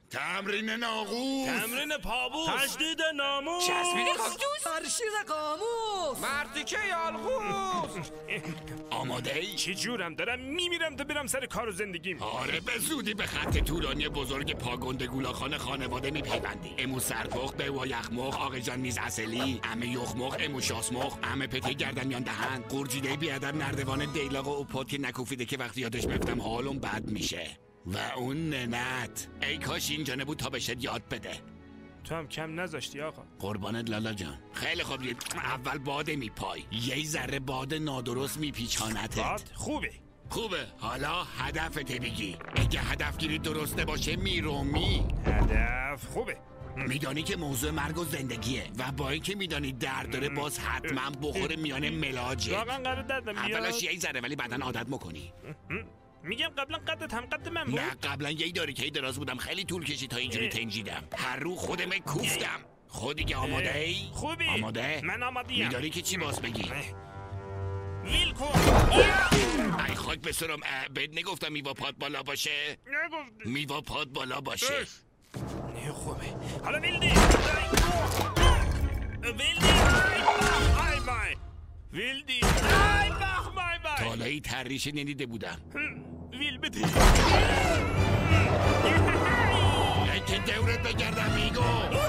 تمرین ناقوس، تمرین پابوس، تجدید ناموس، چسبیدی کاکتوس، ترشیح قاموس، مرتیکه یالغوس. آماده ای؟ چی جورم دارم میمیرم تا برم سر کار و زندگیم. آره به زودی به خط طولانی بزرگ پاگنده گولاخان خانواده میپیوندی. امو سردمخ، بوا یخمخ، آقا جان میز اصلی، عمه یخمخ، امو شاسمخ، عمه پته گردنیان دهن، قورجیده بیادر نردوان دیلاق و اوپاد که نکوفیده که وقتی یادش میفتم حالم بد میشه. و اون ننت ای کاش اینجا نبود تا بهت یاد بده. تو هم کم نذاشتی آقا. قربانت لالا جان. خیلی خوب، اول باده میپای، یه ذره باد نادرست میپیچانتت. باد خوبه. حالا هدفت بگی. اگه هدف گیری درست نباشه میرومی. هدف خوبه. میدانی که موضوع مرگ و زندگیه و با اینکه میدانی درد داره باز حتما بخور میانه ملاجه. واقعا قرار دردم میاد. اولاش یه ذره ولی بعدن عادت میکنی. میگم قبلا قدت هم قد من بود. نه قبلا یه داری که دراز بودم، خیلی طول کشید تا اینجوری تنجیدم. هر رو خودم کوفتم. خودی آماده ای؟ خوبی. آماده؟ من آماده‌ام. میداری که چی باز بگی؟ ویل کن. ای خاک بسرم، بهت نگفتم میوا پاد بالا باشه؟ نگفتی. میوا پاد بالا باشه. نه خوبه. حالا ویلدی. ویلدی. تالایی تریش ندیده بودم. ویل بده. که دورت بگردم میگو.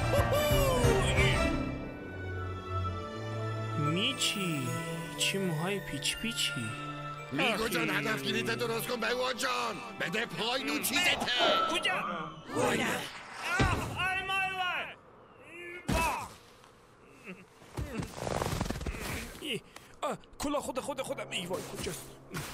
میچی چی موهای پیچ پیچی. میگو جان هدف گیریت درست کن بگو جان. بده پای نو چیزته. کجا؟ ای مای وای. کلا خودم ای وای کجاست؟